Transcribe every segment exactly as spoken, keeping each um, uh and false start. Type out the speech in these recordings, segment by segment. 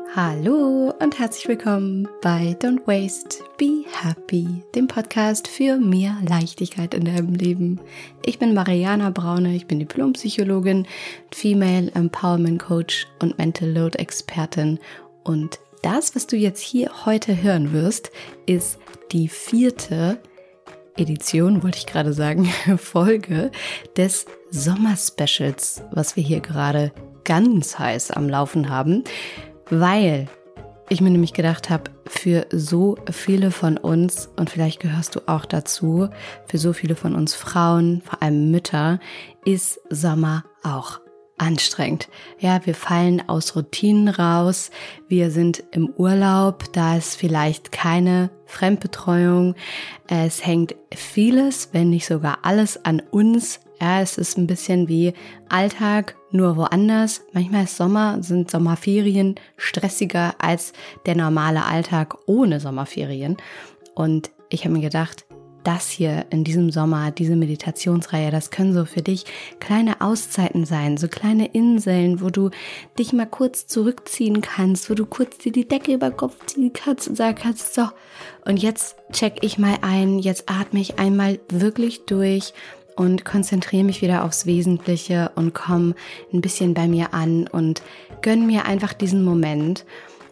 Hallo und herzlich willkommen bei Don't Waste, Be Happy, dem Podcast für mehr Leichtigkeit in deinem Leben. Ich bin Mariana Braune, ich bin Diplompsychologin, Female Empowerment Coach und Mental Load Expertin. Und das, was du jetzt hier heute hören wirst, ist die vierte Edition, wollte ich gerade sagen, Folge des Sommer-Specials, was wir hier gerade ganz heiß am Laufen haben. Weil ich mir nämlich gedacht habe, für so viele von uns, und vielleicht gehörst du auch dazu, für so viele von uns Frauen, vor allem Mütter, ist Sommer auch anstrengend. Ja, wir fallen aus Routinen raus, wir sind im Urlaub, da ist vielleicht keine Fremdbetreuung, es hängt vieles, wenn nicht sogar alles an uns. Ja, es ist ein bisschen wie Alltag, nur woanders. Manchmal ist Sommer, sind Sommerferien stressiger als der normale Alltag ohne Sommerferien. Und ich habe mir gedacht, das hier in diesem Sommer, diese Meditationsreihe, das können so für dich kleine Auszeiten sein, so kleine Inseln, wo du dich mal kurz zurückziehen kannst, wo du kurz dir die Decke über den Kopf ziehen kannst und sagen kannst, so, und jetzt check ich mal ein, jetzt atme ich einmal wirklich durch und konzentriere mich wieder aufs Wesentliche und komme ein bisschen bei mir an und gönn mir einfach diesen Moment.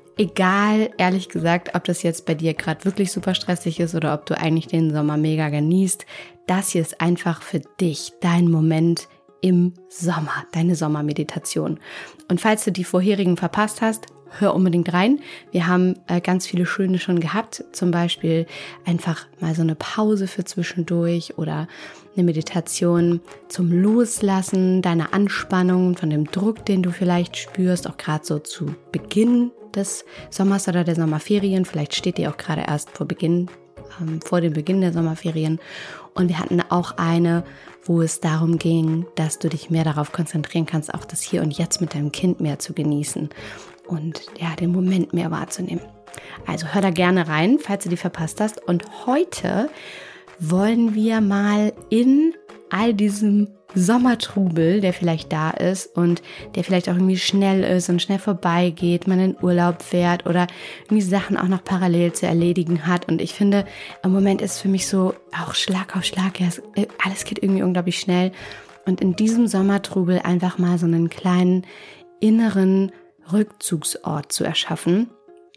Egal, ehrlich gesagt, ob das jetzt bei dir gerade wirklich super stressig ist oder ob du eigentlich den Sommer mega genießt, das hier ist einfach für dich dein Moment im Sommer, deine Sommermeditation. Und falls du die vorherigen verpasst hast, hör unbedingt rein. Wir haben äh, ganz viele schöne schon gehabt, zum Beispiel einfach mal so eine Pause für zwischendurch oder eine Meditation zum Loslassen deiner Anspannung, von dem Druck, den du vielleicht spürst, auch gerade so zu Beginn des Sommers oder der Sommerferien. Vielleicht steht die auch gerade erst vor Beginn, ähm, vor dem Beginn der Sommerferien. Und wir hatten auch eine, wo es darum ging, dass du dich mehr darauf konzentrieren kannst, auch das Hier und Jetzt mit deinem Kind mehr zu genießen und ja, den Moment mehr wahrzunehmen. Also hör da gerne rein, falls du die verpasst hast. Und heute wollen wir mal in all diesem Sommertrubel, der vielleicht da ist und der vielleicht auch irgendwie schnell ist und schnell vorbeigeht, man in Urlaub fährt oder irgendwie Sachen auch noch parallel zu erledigen hat. Und ich finde, im Moment ist für mich so auch Schlag auf Schlag, ja, alles geht irgendwie unglaublich schnell. Und in diesem Sommertrubel einfach mal so einen kleinen inneren Rückzugsort zu erschaffen,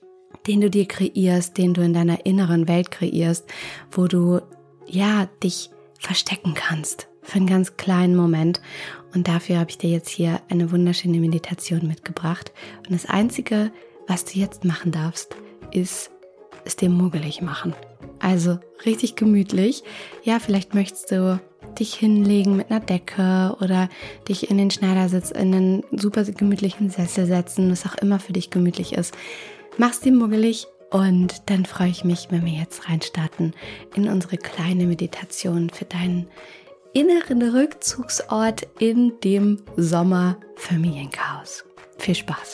den du dir kreierst, den du in deiner inneren Welt kreierst, wo du ja dich verstecken kannst für einen ganz kleinen Moment. Und dafür habe ich dir jetzt hier eine wunderschöne Meditation mitgebracht. Und das Einzige, was du jetzt machen darfst, ist es dir muggelig machen. Also richtig gemütlich. Ja, vielleicht möchtest du dich hinlegen mit einer Decke oder dich in den Schneidersitz in einen super gemütlichen Sessel setzen, was auch immer für dich gemütlich ist. Mach's dir muggelig und dann freue ich mich, wenn wir jetzt reinstarten in unsere kleine Meditation für deinen inneren Rückzugsort in dem Sommer-Familienchaos. Viel Spaß!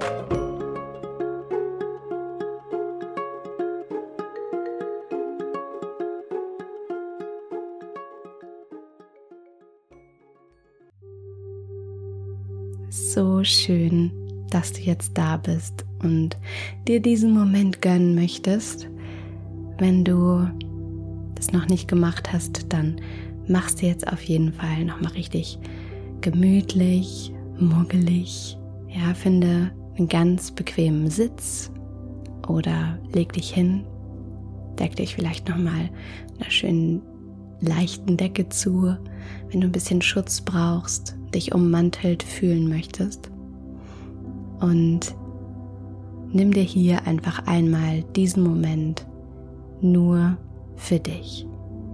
So schön, dass du jetzt da bist und dir diesen Moment gönnen möchtest. Wenn du das noch nicht gemacht hast, dann machst du jetzt auf jeden Fall nochmal richtig gemütlich, muggelig. Ja, finde einen ganz bequemen Sitz oder leg dich hin, deck dich vielleicht nochmal einer schönen leichten Decke zu, wenn du ein bisschen Schutz brauchst, dich ummantelt fühlen möchtest. Und nimm dir hier einfach einmal diesen Moment nur für dich.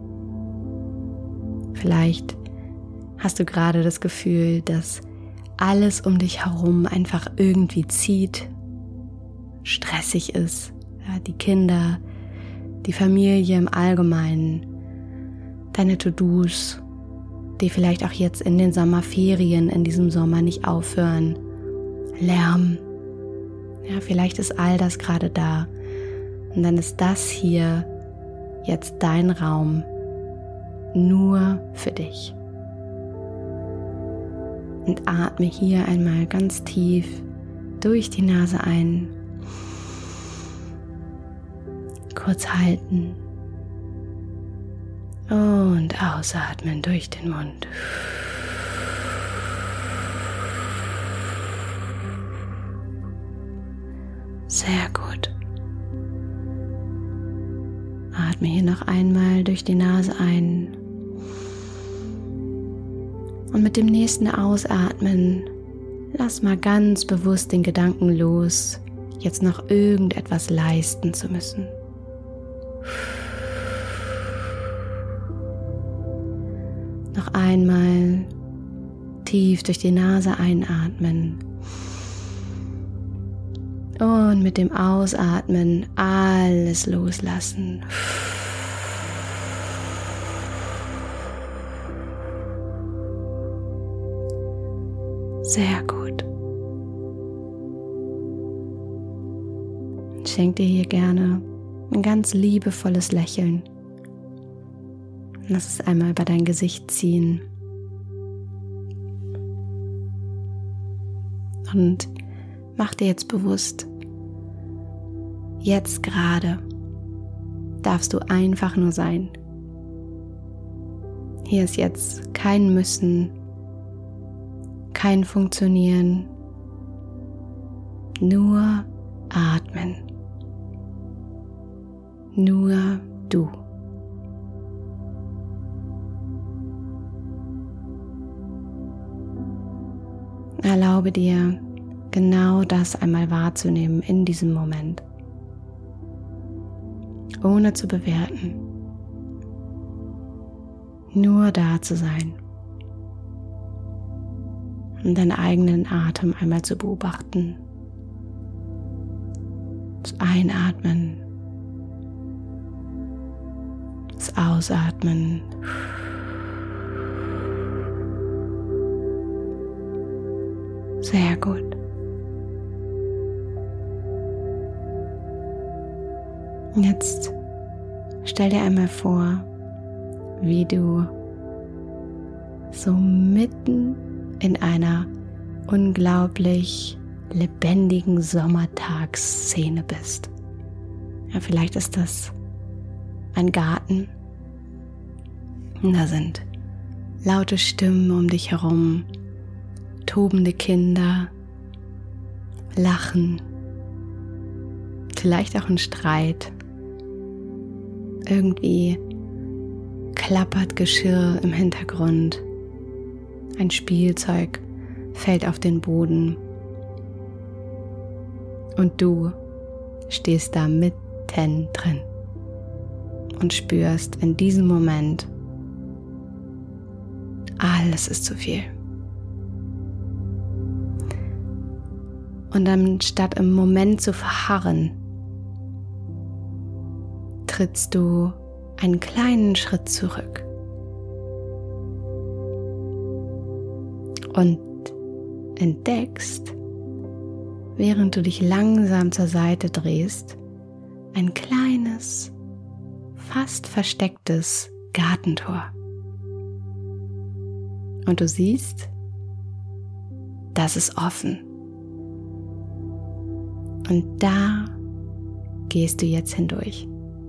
Vielleicht hast du gerade das Gefühl, dass alles um dich herum einfach irgendwie zieht, stressig ist. Ja, die Kinder, die Familie im Allgemeinen, deine To-Dos, die vielleicht auch jetzt in den Sommerferien in diesem Sommer nicht aufhören. Lärm. Ja, vielleicht ist all das gerade da. Und dann ist das hier jetzt dein Raum nur für dich. Und atme hier einmal ganz tief durch die Nase ein Kurz halten und ausatmen durch den Mund. Sehr gut. Atme hier noch einmal durch die Nase ein und mit dem nächsten Ausatmen lass mal ganz bewusst den Gedanken los, jetzt noch irgendetwas leisten zu müssen. Noch einmal tief durch die Nase einatmen und mit dem Ausatmen alles loslassen. Sehr gut. Schenk dir hier gerne ein ganz liebevolles Lächeln. Lass es einmal über dein Gesicht ziehen. Und mach dir jetzt bewusst, jetzt gerade darfst du einfach nur sein. Hier ist jetzt kein Müssen, kein Funktionieren, nur atmen. Nur du. Erlaube dir, genau das einmal wahrzunehmen in diesem Moment, ohne zu bewerten, nur da zu sein und deinen eigenen Atem einmal zu beobachten, das Einatmen, das Ausatmen. Sehr gut. Jetzt stell dir einmal vor, wie du so mitten in einer unglaublich lebendigen Sommertagsszene bist. Ja, vielleicht ist das ein Garten. Und da sind laute Stimmen um dich herum, tobende Kinder, Lachen, vielleicht auch ein Streit. Irgendwie klappert Geschirr im Hintergrund. Ein Spielzeug fällt auf den Boden. Und du stehst da mitten drin und spürst in diesem Moment, alles ist zu viel. Und anstatt im Moment zu verharren, trittst du einen kleinen Schritt zurück und entdeckst, während du dich langsam zur Seite drehst, ein kleines, fast verstecktes Gartentor. Und du siehst, das ist offen. Und da gehst du jetzt hindurch.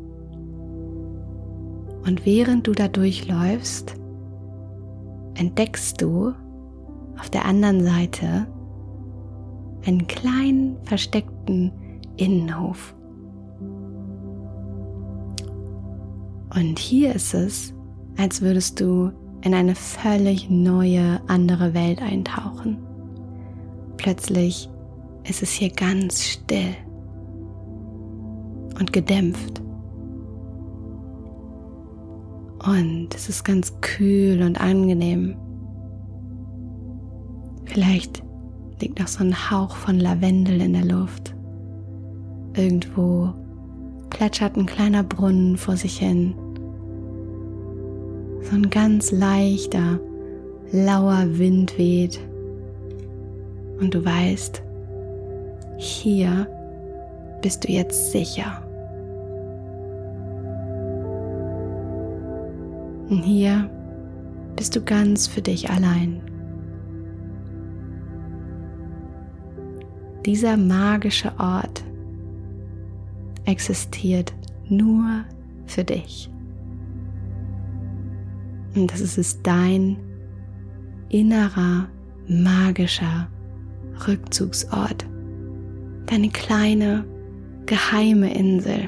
Und während du da durchläufst, entdeckst du auf der anderen Seite einen kleinen, versteckten Innenhof. Und hier ist es, als würdest du in eine völlig neue, andere Welt eintauchen. Plötzlich ist es hier ganz still und gedämpft. Und es ist ganz kühl und angenehm. Vielleicht liegt noch so ein Hauch von Lavendel in der Luft. Irgendwo plätschert ein kleiner Brunnen vor sich hin. So ein ganz leichter, lauer Wind weht. Und du weißt, hier bist du jetzt sicher. Und hier bist du ganz für dich allein. Dieser magische Ort existiert nur für dich. Und das ist dein innerer, magischer Rückzugsort. Deine kleine, geheime Insel.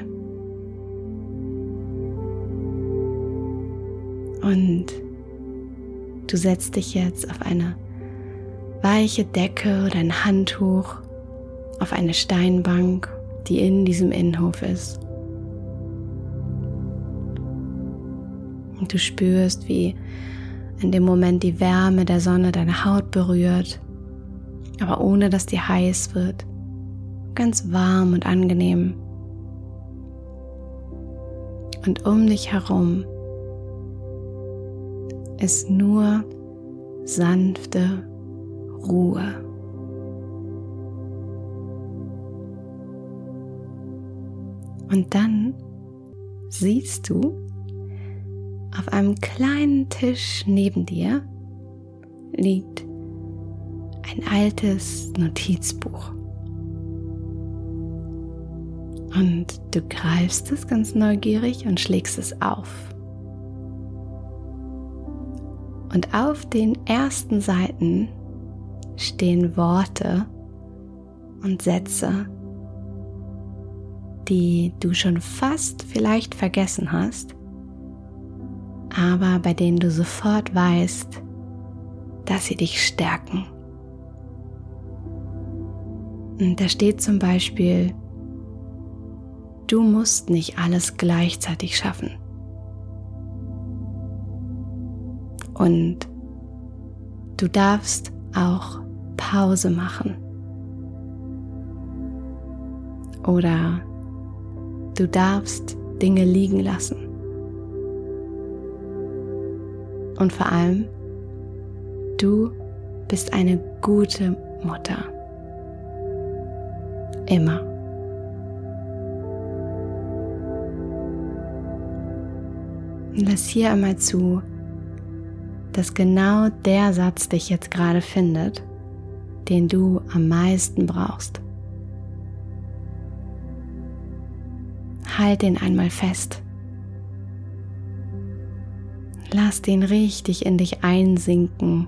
Und du setzt dich jetzt auf eine weiche Decke oder ein Handtuch, auf eine Steinbank, die in diesem Innenhof ist. Und du spürst, wie in dem Moment die Wärme der Sonne deine Haut berührt, aber ohne dass dir heiß wird, ganz warm und angenehm. Und um dich herum ist nur sanfte Ruhe. Und dann siehst du auf einem kleinen Tisch neben dir liegt ein altes Notizbuch. Und du greifst es ganz neugierig und schlägst es auf. Und auf den ersten Seiten stehen Worte und Sätze, die du schon fast vielleicht vergessen hast, aber bei denen du sofort weißt, dass sie dich stärken. Und da steht zum Beispiel: Du musst nicht alles gleichzeitig schaffen. Und du darfst auch Pause machen. Oder du darfst Dinge liegen lassen. Und vor allem, du bist eine gute Mutter. Immer. Und lass hier einmal zu, dass genau der Satz dich jetzt gerade findet, den du am meisten brauchst. Halt den einmal fest. Lass den richtig in dich einsinken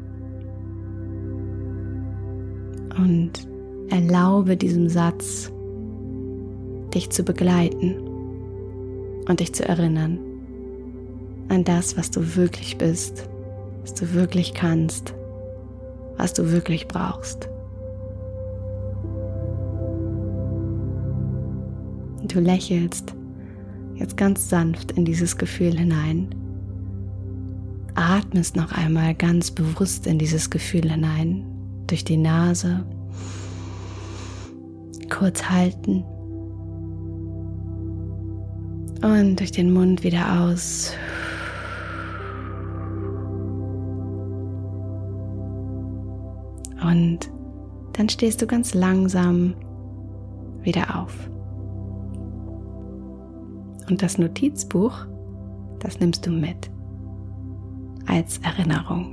und erlaube diesem Satz, dich zu begleiten und dich zu erinnern an das, was du wirklich bist, was du wirklich kannst, was du wirklich brauchst. Du lächelst jetzt ganz sanft in dieses Gefühl hinein. Atmest noch einmal ganz bewusst in dieses Gefühl hinein, durch die Nase. Kurz halten. Und durch den Mund wieder aus. Und dann stehst du ganz langsam wieder auf. Und das Notizbuch, das nimmst du mit als Erinnerung.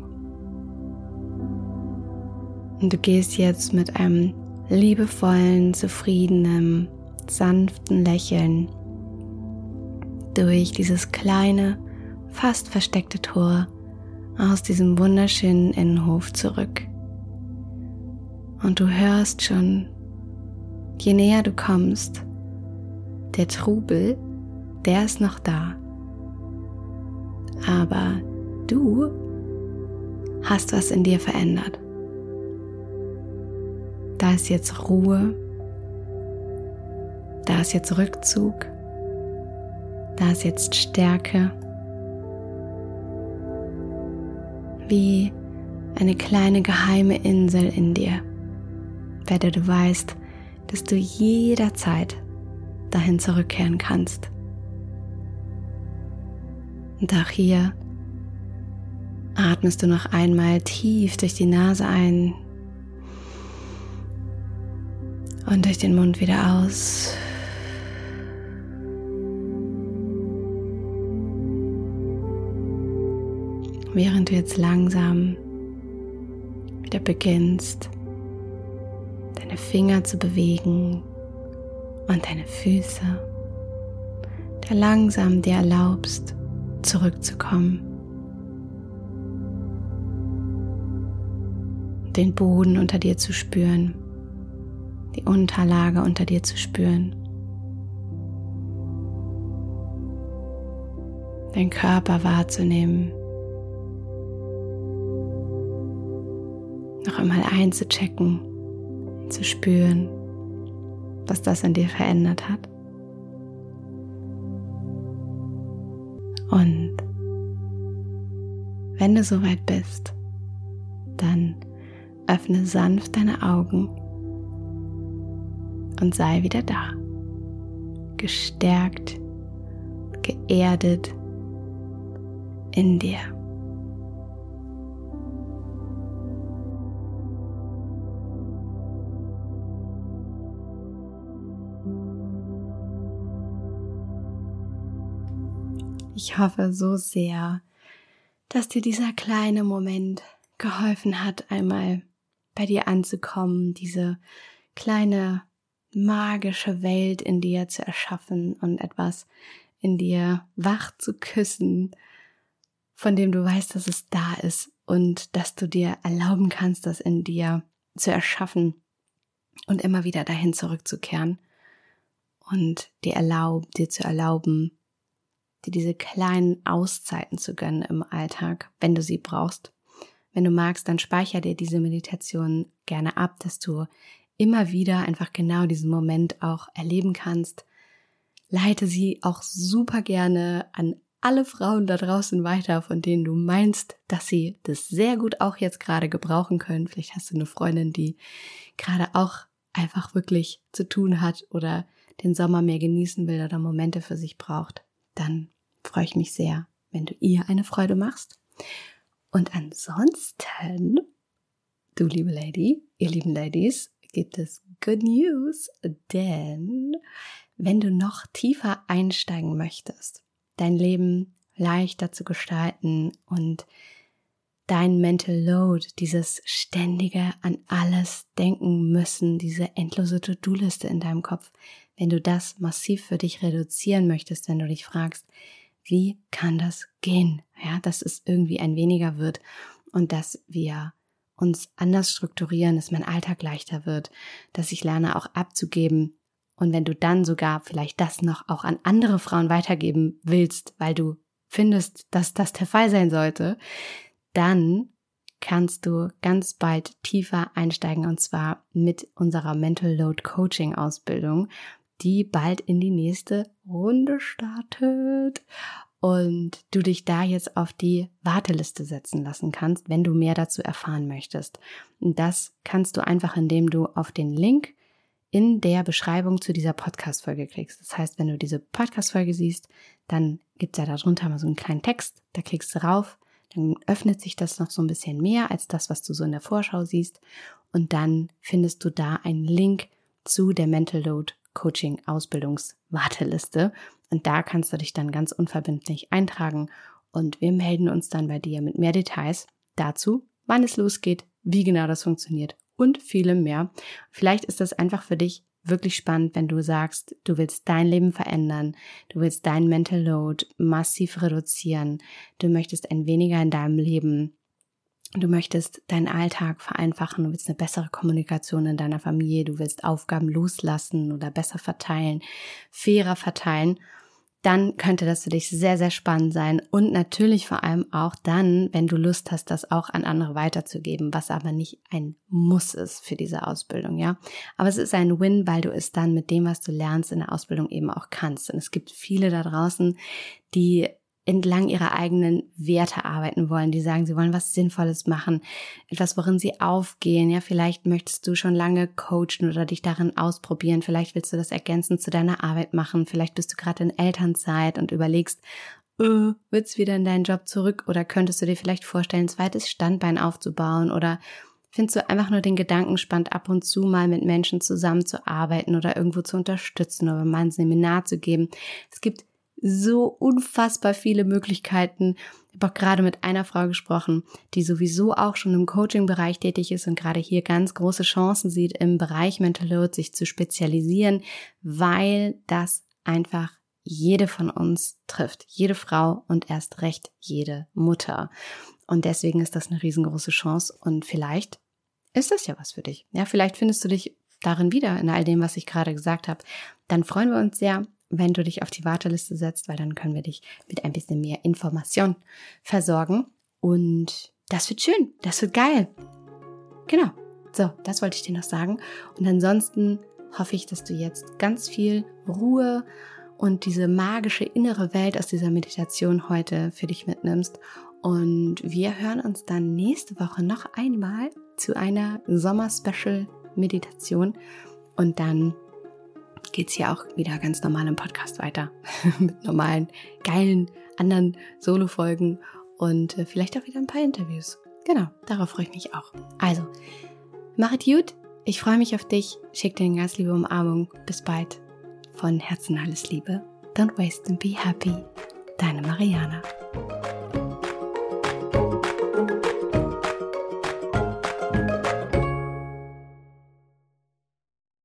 Und du gehst jetzt mit einem liebevollen, zufriedenen, sanften Lächeln durch dieses kleine, fast versteckte Tor aus diesem wunderschönen Innenhof zurück. Und du hörst schon, je näher du kommst, der Trubel, der ist noch da. Aber du hast was in dir verändert. Da ist jetzt Ruhe, da ist jetzt Rückzug, da ist jetzt Stärke, wie eine kleine geheime Insel in dir, bei der du weißt, dass du jederzeit dahin zurückkehren kannst. Und auch hier atmest du noch einmal tief durch die Nase ein und durch den Mund wieder aus. Während du jetzt langsam wieder beginnst, deine Finger zu bewegen und deine Füße da langsam dir erlaubst, zurückzukommen. Den Boden unter dir zu spüren, die Unterlage unter dir zu spüren, deinen Körper wahrzunehmen, noch einmal einzuchecken, zu spüren, was das in dir verändert hat. Und wenn du soweit bist, dann öffne sanft deine Augen und sei wieder da, gestärkt, geerdet in dir. Ich hoffe so sehr, dass dir dieser kleine Moment geholfen hat, einmal bei dir anzukommen, diese kleine magische Welt in dir zu erschaffen und etwas in dir wach zu küssen, von dem du weißt, dass es da ist und dass du dir erlauben kannst, das in dir zu erschaffen und immer wieder dahin zurückzukehren und dir erlaub, dir zu erlauben, dir diese kleinen Auszeiten zu gönnen im Alltag, wenn du sie brauchst. Wenn du magst, dann speicher dir diese Meditation gerne ab, dass du immer wieder einfach genau diesen Moment auch erleben kannst. Leite sie auch super gerne an alle Frauen da draußen weiter, von denen du meinst, dass sie das sehr gut auch jetzt gerade gebrauchen können. Vielleicht hast du eine Freundin, die gerade auch einfach wirklich zu tun hat oder den Sommer mehr genießen will oder Momente für sich braucht. Dann freue ich mich sehr, wenn du ihr eine Freude machst. Und ansonsten, du liebe Lady, ihr lieben Ladies, gibt es Good News, denn wenn du noch tiefer einsteigen möchtest, dein Leben leichter zu gestalten und dein Mental Load, dieses ständige an alles denken müssen, diese endlose To-Do-Liste in deinem Kopf, wenn du das massiv für dich reduzieren möchtest, wenn du dich fragst, wie kann das gehen? Ja, dass es irgendwie ein weniger wird und dass wir uns anders strukturieren, dass mein Alltag leichter wird, dass ich lerne auch abzugeben. Und wenn du dann sogar vielleicht das noch auch an andere Frauen weitergeben willst, weil du findest, dass das der Fall sein sollte, dann kannst du ganz bald tiefer einsteigen und zwar mit unserer Mental Load Coaching Ausbildung, die bald in die nächste Runde startet und du dich da jetzt auf die Warteliste setzen lassen kannst, wenn du mehr dazu erfahren möchtest. Und das kannst du einfach, indem du auf den Link in der Beschreibung zu dieser Podcast-Folge klickst. Das heißt, wenn du diese Podcast-Folge siehst, dann gibt es ja darunter mal so einen kleinen Text, da klickst du rauf, dann öffnet sich das noch so ein bisschen mehr als das, was du so in der Vorschau siehst und dann findest du da einen Link zu der Mental Load Coaching Ausbildungswarteliste und da kannst du dich dann ganz unverbindlich eintragen und wir melden uns dann bei dir mit mehr Details dazu, wann es losgeht, wie genau das funktioniert und vielem mehr. Vielleicht ist das einfach für dich wirklich spannend, wenn du sagst, du willst dein Leben verändern, du willst dein Mental Load massiv reduzieren, du möchtest ein weniger in deinem Leben, du möchtest deinen Alltag vereinfachen, du willst eine bessere Kommunikation in deiner Familie, du willst Aufgaben loslassen oder besser verteilen, fairer verteilen, dann könnte das für dich sehr, sehr spannend sein und natürlich vor allem auch dann, wenn du Lust hast, das auch an andere weiterzugeben, was aber nicht ein Muss ist für diese Ausbildung, ja. Aber es ist ein Win, weil du es dann mit dem, was du lernst in der Ausbildung eben auch kannst. Und es gibt viele da draußen, die entlang ihrer eigenen Werte arbeiten wollen, die sagen, sie wollen was Sinnvolles machen, etwas, worin sie aufgehen, ja, vielleicht möchtest du schon lange coachen oder dich darin ausprobieren, vielleicht willst du das ergänzend zu deiner Arbeit machen, vielleicht bist du gerade in Elternzeit und überlegst, äh, willst du wieder in deinen Job zurück oder könntest du dir vielleicht vorstellen, ein zweites Standbein aufzubauen oder findest du einfach nur den Gedanken spannend, ab und zu mal mit Menschen zusammenzuarbeiten oder irgendwo zu unterstützen oder mal ein Seminar zu geben. Es gibt so unfassbar viele Möglichkeiten. Ich habe auch gerade mit einer Frau gesprochen, die sowieso auch schon im Coaching-Bereich tätig ist und gerade hier ganz große Chancen sieht, im Bereich Mental Load sich zu spezialisieren, weil das einfach jede von uns trifft. Jede Frau und erst recht jede Mutter. Und deswegen ist das eine riesengroße Chance und vielleicht ist das ja was für dich. Ja, vielleicht findest du dich darin wieder, in all dem, was ich gerade gesagt habe. Dann freuen wir uns sehr, wenn du dich auf die Warteliste setzt, weil dann können wir dich mit ein bisschen mehr Information versorgen. Und das wird schön, das wird geil. Genau, so, das wollte ich dir noch sagen. Und ansonsten hoffe ich, dass du jetzt ganz viel Ruhe und diese magische innere Welt aus dieser Meditation heute für dich mitnimmst. Und wir hören uns dann nächste Woche noch einmal zu einer Sommer-Special-Meditation. Und dann geht es hier auch wieder ganz normal im Podcast weiter. Mit normalen, geilen, anderen Solo-Folgen und äh, vielleicht auch wieder ein paar Interviews. Genau, darauf freue ich mich auch. Also, mach es gut. Ich freue mich auf dich. Schick dir eine ganz liebe Umarmung. Bis bald. Von Herzen alles Liebe. Don't waste and be happy. Deine Mariana.